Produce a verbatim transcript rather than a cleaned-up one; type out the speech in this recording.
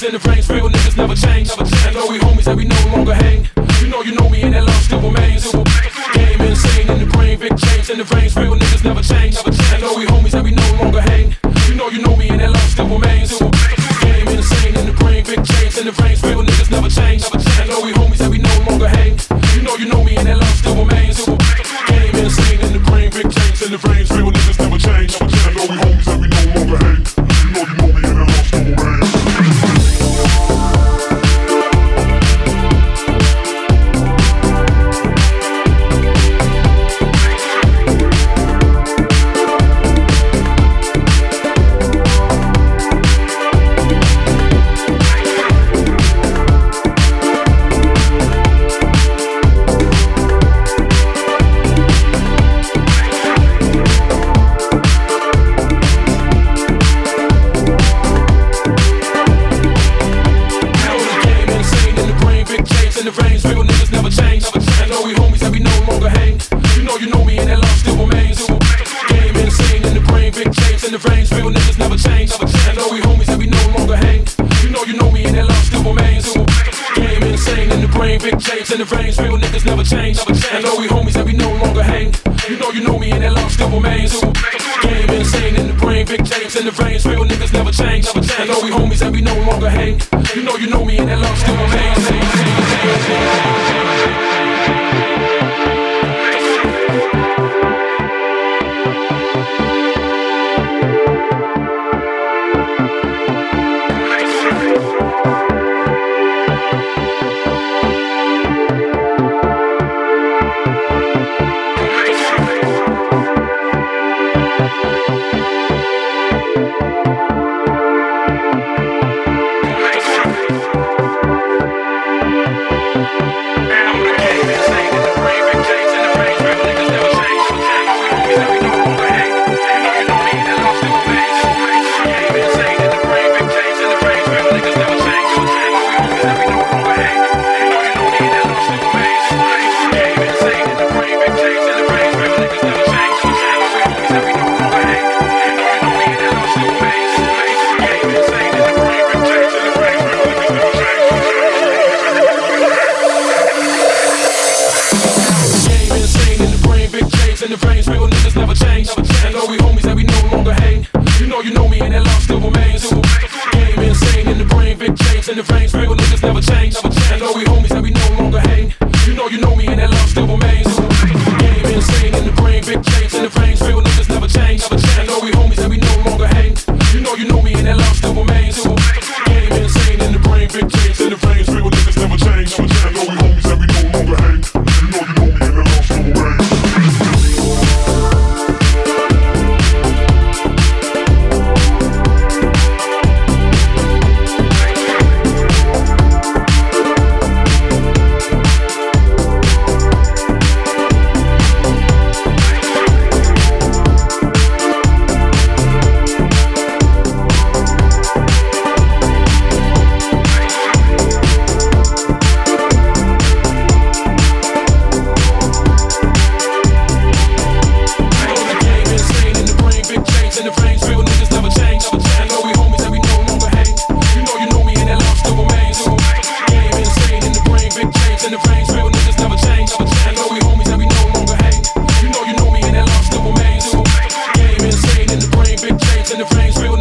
and the frames, real niggas never change. I know we homies and we no longer hang. You know you know me and that love still remains. Game insane in the brain, big change and the frames, real niggas never change. I know we homies and we no longer hang. You know you know me and that love still remains. Game insane in the brain, big change and the frames, real niggas never change. I know we homies and we no longer hang. You know you know me and that love still remains. Game insane in the brain, big change and the frames, real niggas never change. I know we homies and we no longer hang. You know you know me and that love still remains. And the frames, real niggas never change. I know we homies and we no longer hang. You know you know me and that love still remains. Game insane in the brain, big change and the frames, real niggas never change. I know we homies and we no longer hang. You know you know me and that love still remains. And the frames real